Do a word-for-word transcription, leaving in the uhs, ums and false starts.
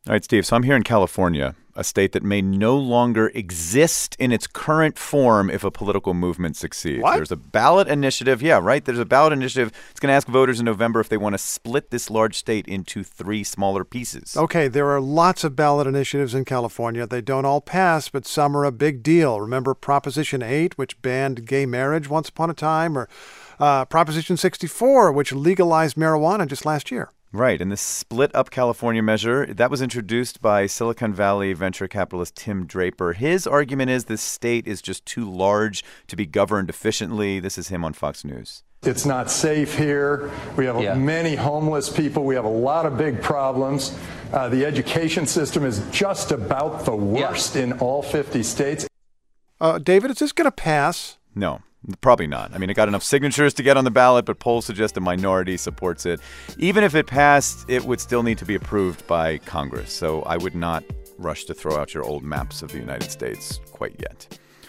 All right, Steve. So I'm here in California, a state that may no longer exist in its current form if a political movement succeeds. What? There's a ballot initiative. Yeah, right. There's a ballot initiative. It's going to ask voters in November if they want to split this large state into three smaller pieces. Okay, there are lots of ballot initiatives in California. They don't all pass, but some are a big deal. Remember Proposition eight, which banned gay marriage once upon a time, or uh, Proposition sixty-four, which legalized marijuana just last year. Right, and this split-up California measure, that was introduced by Silicon Valley venture capitalist Tim Draper. His argument is this state is just too large to be governed efficiently. This is him on Fox News. It's not safe here. We have yeah. many homeless people. We have a lot of big problems. Uh, the education system is just about the worst yeah. in all fifty states. Uh, David, is this going to pass? No. Probably not. I mean, it got enough signatures to get on the ballot, but polls suggest a minority supports it. Even if it passed, it would still need to be approved by Congress. So I would not rush to throw out your old maps of the United States quite yet.